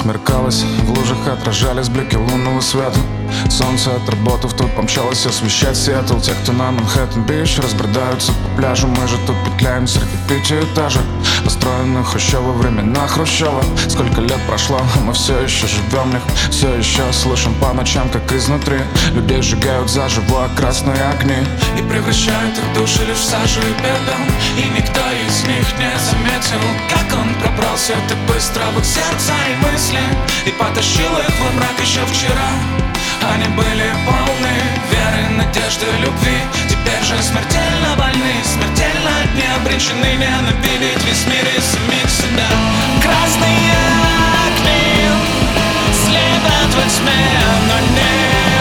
Смеркалось, в лужах отражались блики лунного света. Солнце, отработав, тут помчалось освещать Сиэтл. Те, кто на Манхэттен-Бич, разбредаются по пляжу. Мы же тут петляем среди пятиэтажек, построенных еще во времена Хрущева. Сколько лет прошло, а мы все еще живем в них. Все еще слышим по ночам, как изнутри людей сжигают заживо красные огни и превращают их души лишь в сажу и пепел. И никто из них не заметил, как он пробрался так быстро в их сердца и мысли и потащил их во мрак еще вчера. Они были полны веры, надежды, любви. Теперь же смертельно больны, смертельно одни, обречены ненавидеть весь мир и самих себя. Красные огни слепят во тьме, но не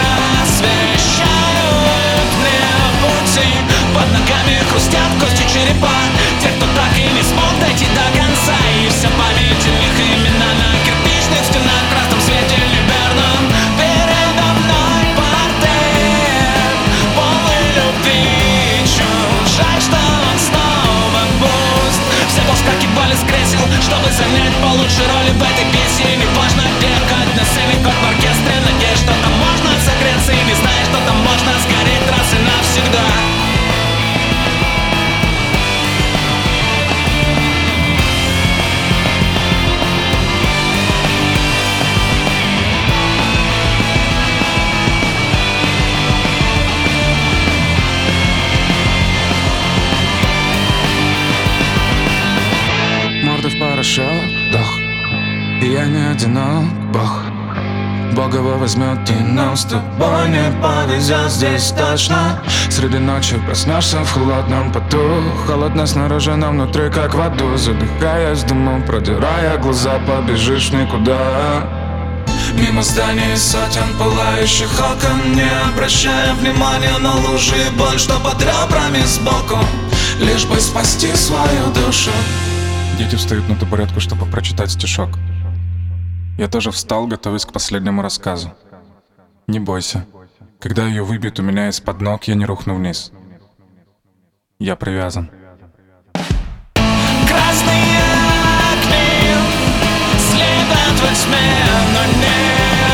освещают мне пути. Под ногами хрустят кости черепа тех, кто так и не смог дойти до конца. И вся память о них, имена на кирпичных стенах, в красном свете либерном. Передо мной портрет полный любви. Чуть жаль, что он снова пуст. Все повскакивали с кресел, чтобы занять получше роли в этой песне. Неважно где, как на сцене, как в оркестре. Надеюсь, что там можно согреться, и не знаешь, что там можно сгореть раз и навсегда. В порошок, дох, и я не одинок, Бог Бога возьмет, и нам с тобой не повезет здесь точно. Среди ночи проснешься в холодном поту. Холодно снаружи, но внутри как в аду. Задыхаясь дымом, продирая глаза, побежишь никуда. Мимо зданий сотен пылающих окон, не обращая внимания на лужи и боль, что под ребрами сбоку, лишь бы спасти свою душу. Дети встают на табуретку, чтобы прочитать стишок. Я тоже встал, готовясь к последнему рассказу. Не бойся, когда ее выбьют у меня из-под ног, я не рухну вниз. Я привязан. Красные огни слепят во тьме, но не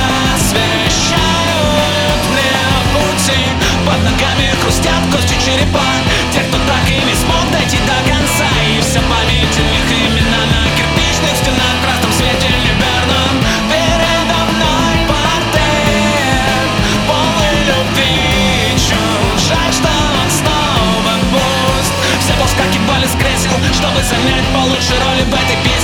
освещают мне пути. Под ногами хрустят кости черепа тех, кто так и не смог дойти до конца. И вся память о них, имена на кирпичных стенах, в красном свете либерном. Передо мной портрет полный любви. Чуть жаль, что он снова пуст. Все повскакивали с кресел, чтобы занять получше роли в этой песне.